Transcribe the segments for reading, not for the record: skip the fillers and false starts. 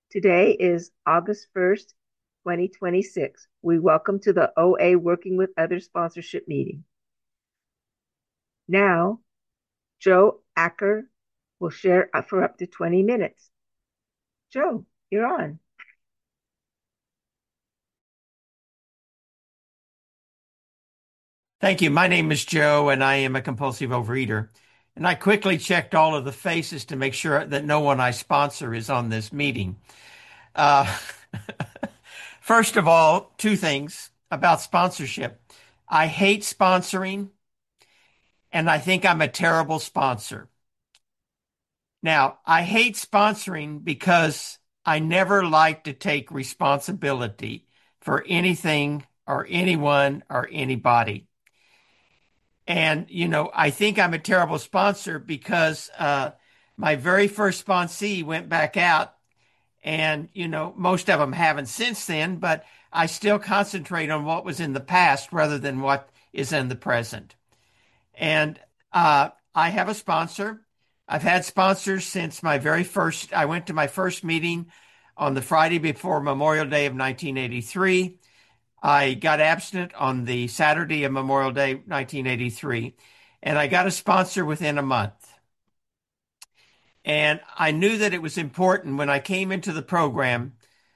Today is August 1st, 2026. We welcome to the OA Working with Others sponsorship meeting. Now, Joe Acker will share for up to 20 minutes. Joe, you're on. Thank you. My name is Joe, and I am a compulsive overeater. And I quickly checked all of the faces to make sure that no one I sponsor is on this meeting. Uh, First of all, two things about sponsorship. I hate sponsoring, and I think I'm a terrible sponsor. Now, I hate sponsoring because I never like to take responsibility for anything or anyone or anybody. And, I think I'm a terrible sponsor because my very first sponsee went back out, and, most of them haven't since then, but I still concentrate on what was in the past rather than what is in the present. And I have a sponsor. I've had sponsors since I went to my first meeting on the Friday before Memorial Day of 1983. I got abstinent on the Saturday of Memorial Day, 1983, and I got a sponsor within a month. And I knew that it was important when I came into the program.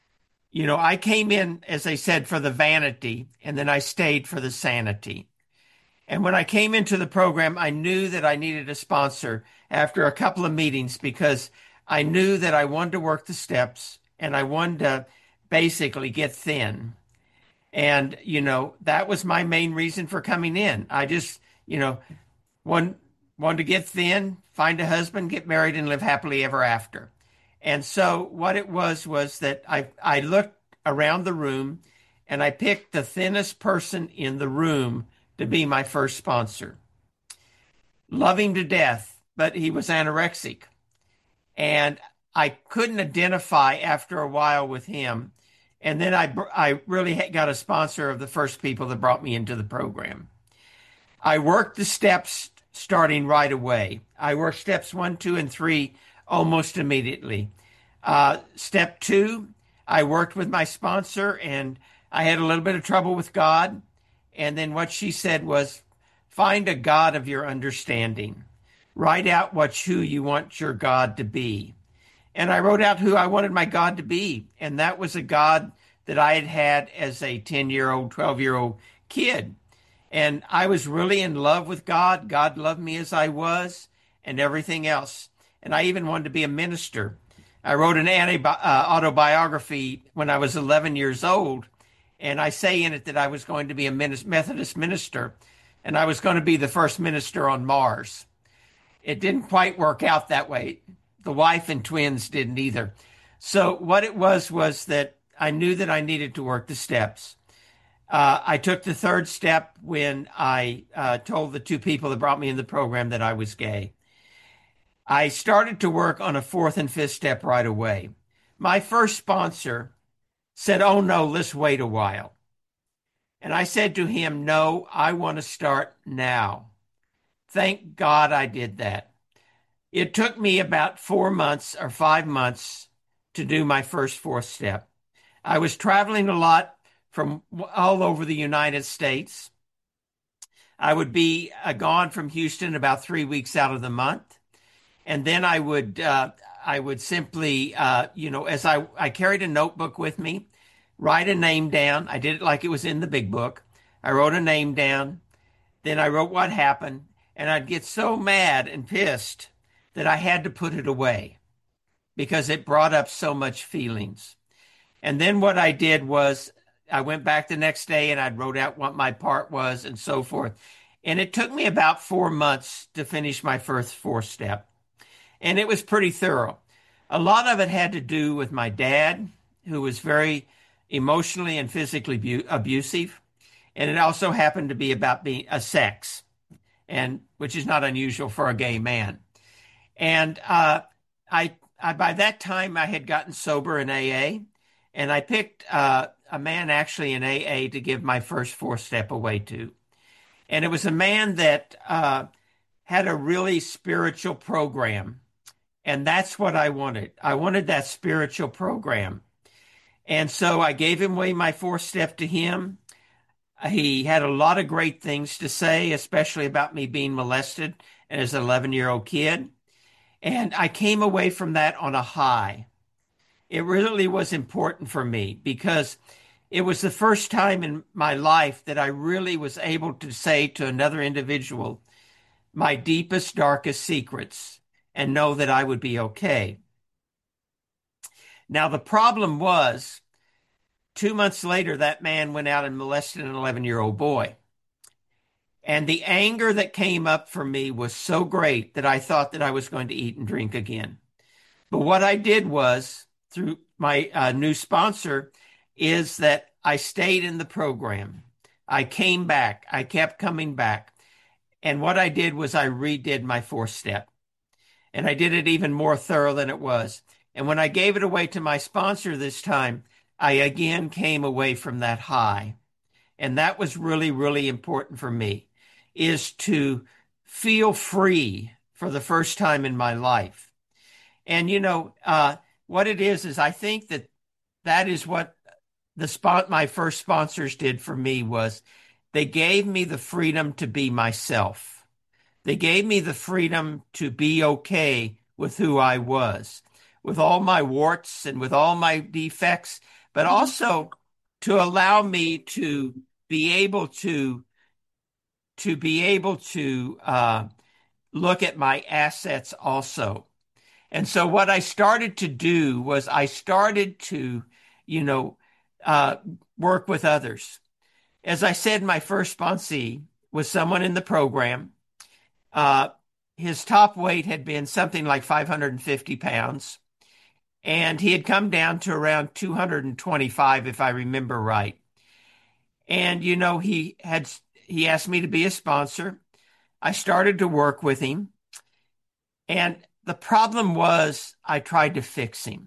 I came in, as I said, for the vanity, and then I stayed for the sanity. And when I came into the program, I knew that I needed a sponsor after a couple of meetings because I knew that I wanted to work the steps and I wanted to basically get thin. And, that was my main reason for coming in. I just, want, wanted to get thin, find a husband, get married, and live happily ever after. And so what it was that I looked around the room and I picked the thinnest person in the room to be my first sponsor. Love him to death, but he was anorexic. And I couldn't identify after a while with him. And then I really got a sponsor of the first people that brought me into the program. I worked the steps starting right away. I worked steps 1, 2, and 3 almost immediately. Step 2, I worked with my sponsor and I had a little bit of trouble with God. And then what she said was, find a God of your understanding. Write out who you want your God to be. And I wrote out who I wanted my God to be. And that was a God that I had had as a 10-year-old, 12-year-old kid. And I was really in love with God. God loved me as I was and everything else. And I even wanted to be a minister. I wrote an autobiography when I was 11 years old. And I say in it that I was going to be a Methodist minister and I was going to be the first minister on Mars. It didn't quite work out that way. The wife and twins didn't either. So what it was that I knew that I needed to work the steps. I took the third step when I told the two people that brought me in the program that I was gay. I started to work on a fourth and fifth step right away. My first sponsor said, "Oh no, let's wait a while." And I said to him, "No, I want to start now." Thank God I did that. It took me about 4 months or 5 months to do my first fourth step. I was traveling a lot from all over the United States. I would be gone from Houston about 3 weeks out of the month. And then I would simply, as I carried a notebook with me, write a name down. I did it like it was in the big book. I wrote a name down. Then I wrote what happened. And I'd get so mad and pissed that I had to put it away because it brought up so much feelings. And then what I did was I went back the next day and I wrote out what my part was and so forth. And it took me about 4 months to finish my first fourth step. And it was pretty thorough. A lot of it had to do with my dad, who was very emotionally and physically abusive. And it also happened to be about being a sex, and which is not unusual for a gay man. And I by that time I had gotten sober in AA, and I picked a man actually in AA to give my first fourth step away to. And it was a man that had a really spiritual program. And that's what I wanted. I wanted that spiritual program. And so I gave him away my fourth step to him. He had a lot of great things to say, especially about me being molested as an 11-year-old kid. And I came away from that on a high. It really was important for me because it was the first time in my life that I really was able to say to another individual my deepest, darkest secrets and know that I would be okay. Now, the problem was 2 months later, that man went out and molested an 11-year-old boy. And the anger that came up for me was so great that I thought that I was going to eat and drink again. But what I did was, through my new sponsor, is that I stayed in the program. I came back. I kept coming back. And what I did was I redid my fourth step. And I did it even more thorough than it was. And when I gave it away to my sponsor this time, I again came away from that high. And that was really, really important for me, is to feel free for the first time in my life. And what it is I think that is what my first sponsors did for me was they gave me the freedom to be myself. They gave me the freedom to be okay with who I was, with all my warts and with all my defects, but also to allow me to be able to look at my assets also. And so what I started to do was I started to, you know, uh, work with others. As I said, my first sponsee was someone in the program. Uh, his top weight had been something like 550 pounds, and he had come down to around 225, if I remember right. And, he asked me to be a sponsor. I started to work with him. And the problem was I tried to fix him.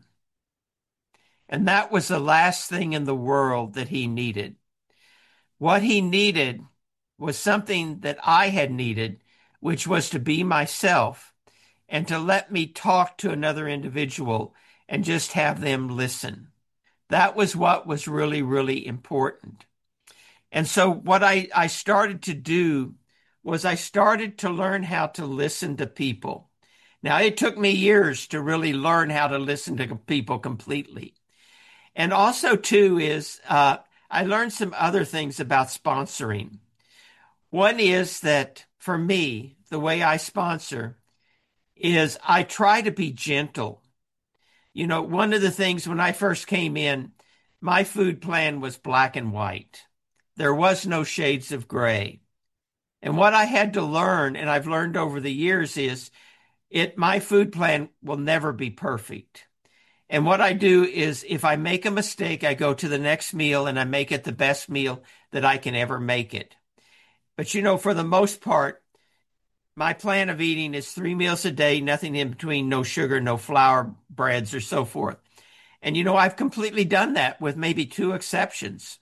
And that was the last thing in the world that he needed. What he needed was something that I had needed, which was to be myself and to let me talk to another individual and just have them listen. That was what was really, really important. And so what I started to do was I started to learn how to listen to people. Now, it took me years to really learn how to listen to people completely. And also, too, is I learned some other things about sponsoring. One is that for me, the way I sponsor is I try to be gentle. One of the things when I first came in, my food plan was black and white. There was no shades of gray. And what I had to learn, and I've learned over the years, is my food plan will never be perfect. And what I do is if I make a mistake, I go to the next meal and I make it the best meal that I can ever make it. But for the most part, my plan of eating is 3 meals a day, nothing in between, no sugar, no flour, breads, or so forth. And I've completely done that with maybe two exceptions.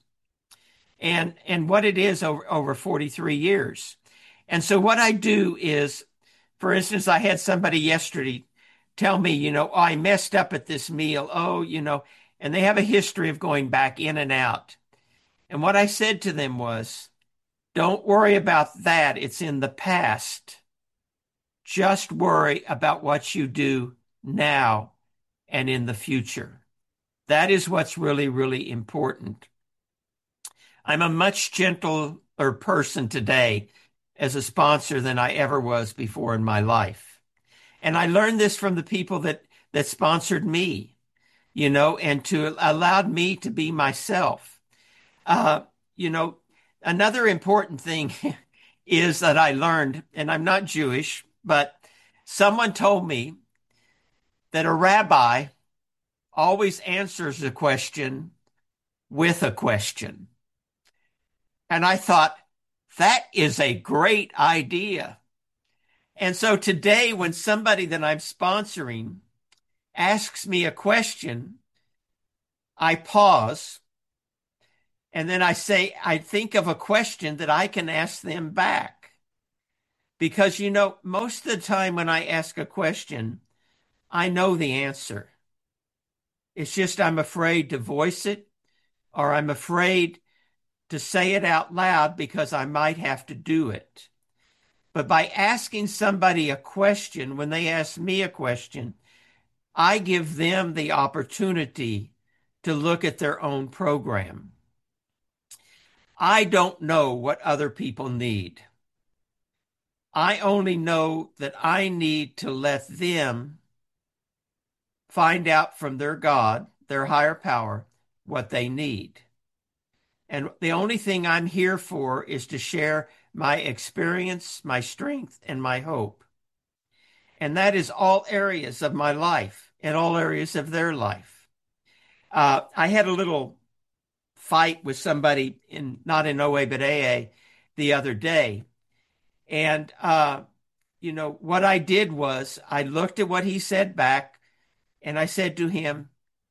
And what it is over 43 years. And so what I do is, for instance, I had somebody yesterday tell me, oh, I messed up at this meal. Oh, and they have a history of going back in and out. And what I said to them was, don't worry about that. It's in the past. Just worry about what you do now and in the future. That is what's really, really important. I'm a much gentler person today as a sponsor than I ever was before in my life. And I learned this from the people that sponsored me, and to allowed me to be myself. Uh, you know, Another important thing is that I learned, and I'm not Jewish, but someone told me that a rabbi always answers a question with a question. And I thought, that is a great idea. And so today, when somebody that I'm sponsoring asks me a question, I pause and then I say, I think of a question that I can ask them back. Because, most of the time when I ask a question, I know the answer. It's just I'm afraid to voice it, or I'm afraid to say it out loud because I might have to do it. But by asking somebody a question, when they ask me a question, I give them the opportunity to look at their own program. I don't know what other people need. I only know that I need to let them find out from their God, their higher power, what they need. And the only thing I'm here for is to share my experience, my strength, and my hope. And that is all areas of my life and all areas of their life. I had a little fight with somebody not in OA, but AA the other day. And, what I did was I looked at what he said back and I said to him,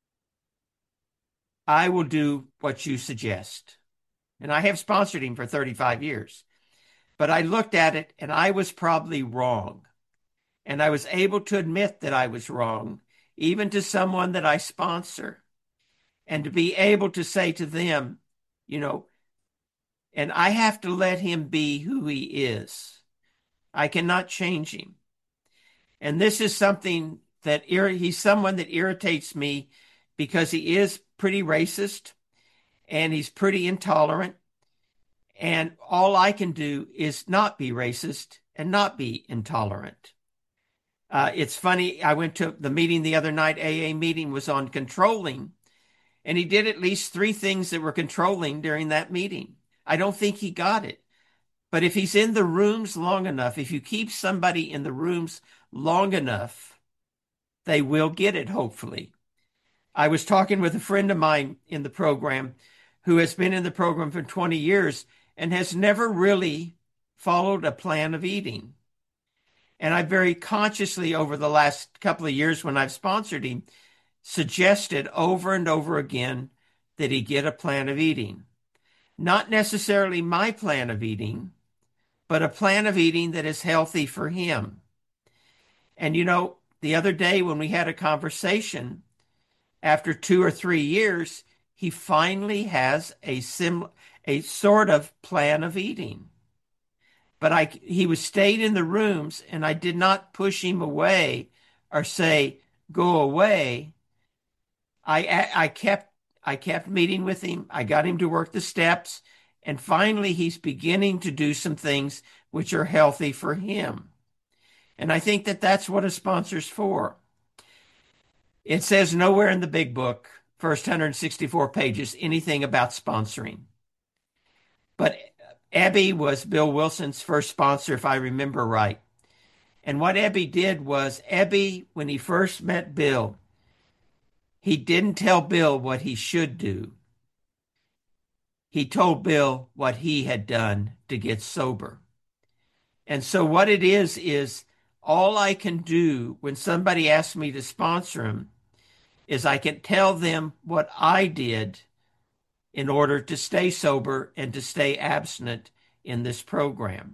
I will do what you suggest. And I have sponsored him for 35 years. But I looked at it and I was probably wrong. And I was able to admit that I was wrong, even to someone that I sponsor, and to be able to say to them, you know, and I have to let him be who he is. I cannot change him. And this is something that he's someone that irritates me because he is pretty racist and he's pretty intolerant. And all I can do is not be racist and not be intolerant. It's funny. I went to the meeting the other night. AA meeting was on controlling, and he did at least three things that were controlling during that meeting. I don't think he got it. But if he's in the rooms long enough, if you keep somebody in the rooms long enough, they will get it, hopefully. I was talking with a friend of mine in the program who has been in the program for 20 years and has never really followed a plan of eating. And I very consciously, over the last couple of years when I've sponsored him, suggested over and over again that he get a plan of eating. Not necessarily my plan of eating, but a plan of eating that is healthy for him. And the other day when we had a conversation, after 2 or 3 years, he finally has a sort of plan of eating. But he was stayed in the rooms, and I did not push him away or say, go away. I kept meeting with him. I got him to work the steps, and finally he's beginning to do some things which are healthy for him. And I think that that's what a sponsor's for. It says nowhere in the big book, first 164 pages, anything about sponsoring. But Abby was Bill Wilson's first sponsor, if I remember right. And what Abby did was, Abby, when he first met Bill, he didn't tell Bill what he should do. He told Bill what he had done to get sober. And so what it is all I can do when somebody asks me to sponsor him is I can tell them what I did in order to stay sober and to stay abstinent in this program.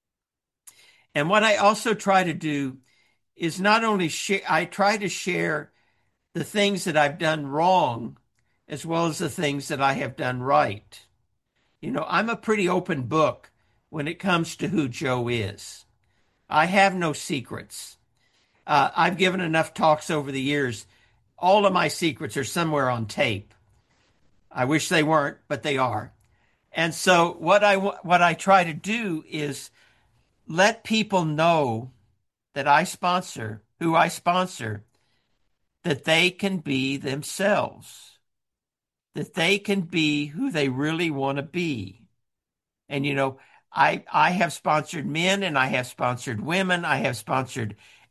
And what I also try to do is not only I try to share the things that I've done wrong as well as the things that I have done right. I'm a pretty open book when it comes to who Joe is. I have no secrets. I've given enough talks over the years. All of my secrets are somewhere on tape. I wish they weren't, but they are. And so what I try to do is let people know that who I sponsor, that they can be themselves, that they can be who they really want to be. And, I have sponsored men and I have sponsored women. I have sponsored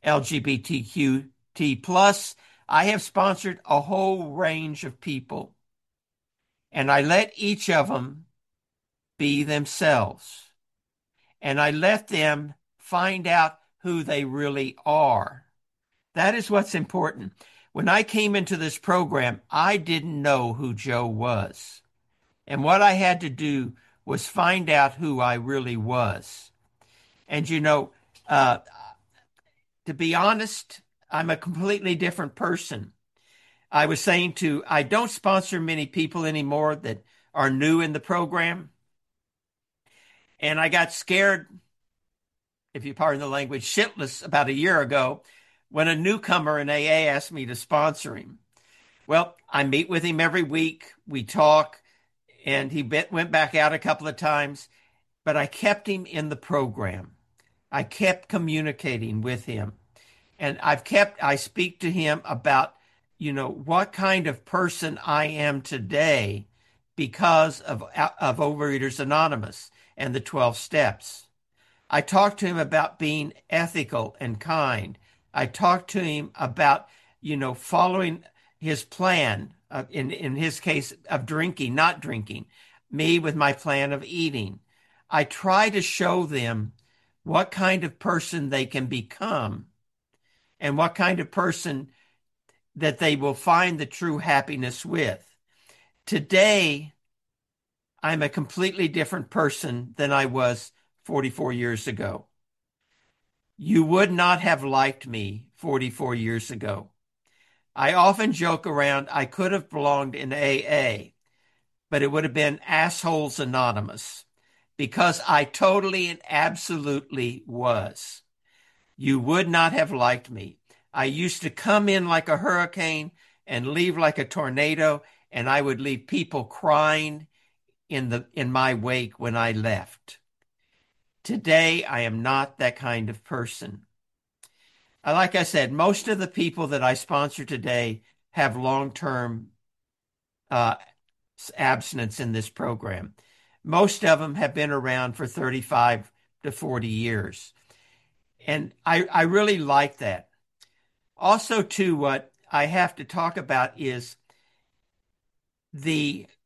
LGBTQT plus. I have sponsored a whole range of people. And I let each of them be themselves. And I let them find out who they really are. That is what's important. When I came into this program, I didn't know who Joe was. And what I had to do was find out who I really was. And to be honest, I'm a completely different person. I don't sponsor many people anymore that are new in the program. And I got scared, if you pardon the language, shitless about a year ago when a newcomer in AA asked me to sponsor him. Well, I meet with him every week. We talk, and went back out a couple of times, but I kept him in the program. I kept communicating with him. And I speak to him about, what kind of person I am today because of Overeaters Anonymous and the 12 steps. I talk to him about being ethical and kind. I talk to him about, following his plan, in his case of drinking, not drinking, me with my plan of eating. I try to show them what kind of person they can become and what kind of person that they will find the true happiness with. Today, I'm a completely different person than I was 44 years ago. You would not have liked me 44 years ago. I often joke around I could have belonged in AA, but it would have been Assholes Anonymous because I totally and absolutely was. You would not have liked me. I used to come in like a hurricane and leave like a tornado, and I would leave people crying in my wake when I left. Today, I am not that kind of person. Like I said, most of the people that I sponsor today have long-term uh, abstinence in this program. Most of them have been around for 35 to 40 years. And I really like that. Also, too, what I have to talk about is the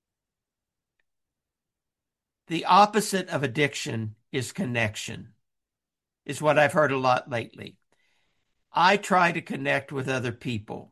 opposite of addiction is connection, is what I've heard a lot lately. I try to connect with other people.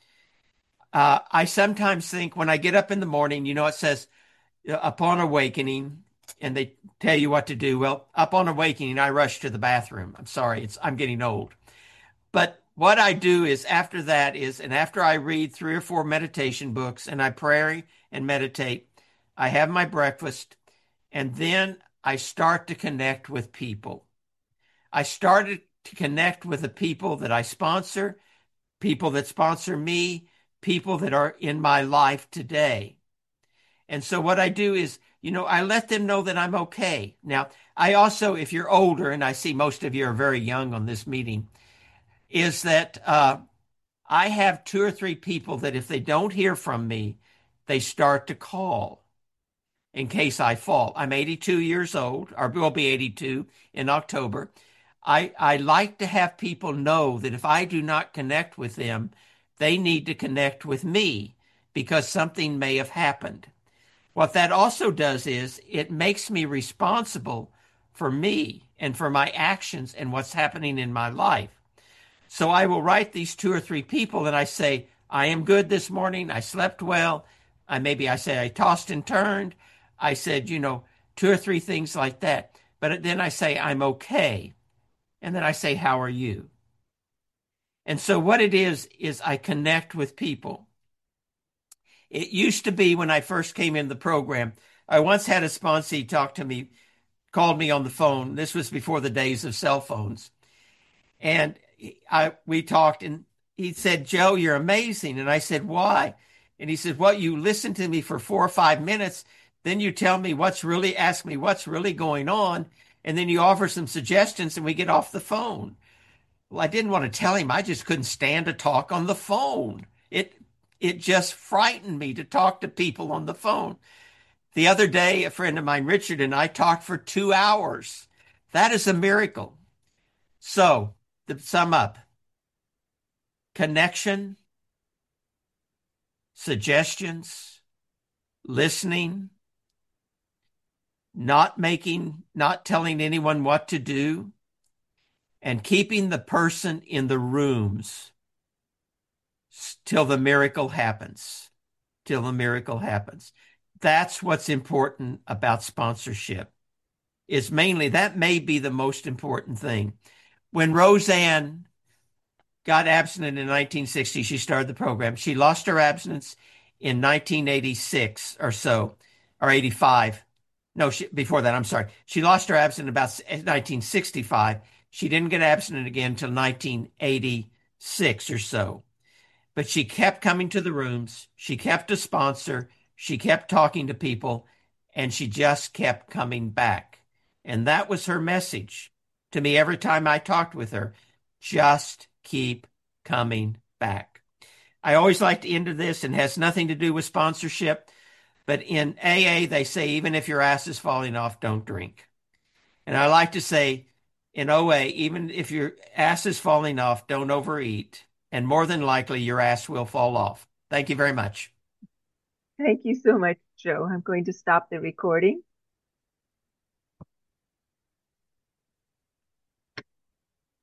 I sometimes think when I get up in the morning, it says upon awakening, and they tell you what to do. Well, upon awakening, I rush to the bathroom. I'm sorry, I'm getting old. But what I do is after I read 3 or 4 meditation books and I pray and meditate, I have my breakfast, and then I start to connect with people. I started to connect with the people that I sponsor, people that sponsor me, people that are in my life today. And so what I do is, I let them know that I'm okay. Now, I also, if you're older, and I see most of you are very young on this meeting, is that I have 2 or 3 people that if they don't hear from me, they start to call in case I fall. I'm 82 years old, or will be 82 in October. I like to have people know that if I do not connect with them, they need to connect with me because something may have happened. What that also does is it makes me responsible for me and for my actions and what's happening in my life. So I will write these 2 or 3 people and I say, I am good this morning. I slept well. I say I tossed and turned. I said, 2 or 3 things like that. But then I say, I'm okay. And then I say, how are you? And so what it is I connect with people. It used to be when I first came in the program, I once had a sponsee talk to me, called me on the phone. This was before the days of cell phones. And we talked and he said, Joe, you're amazing. And I said, why? And he said, well, you listen to me for 4 or 5 minutes. Then you ask me what's really going on. And then you offer some suggestions and we get off the phone. Well, I didn't want to tell him. I just couldn't stand to talk on the phone. It just frightened me to talk to people on the phone. The other day, a friend of mine, Richard, and I talked for 2 hours. That is a miracle. So, to sum up, connection, suggestions, listening, not telling anyone what to do, and keeping the person in the rooms till the miracle happens. Till the miracle happens. That's what's important about sponsorship. That may be the most important thing. When Roseanne got abstinent in 1960. She started the program. She lost her abstinence in 1986 or so, or 85. No, before that, I'm sorry. She lost her abstinence about 1965. She didn't get abstinent again until 1986 or so. But she kept coming to the rooms. She kept a sponsor. She kept talking to people, and she just kept coming back. And that was her message to me every time I talked with her. Just keep coming back. I always like to end this, and has nothing to do with sponsorship, but in AA, they say, even if your ass is falling off, don't drink. And I like to say in OA, even if your ass is falling off, don't overeat. And more than likely, your ass will fall off. Thank you very much. Thank you so much, Joe. I'm going to stop the recording.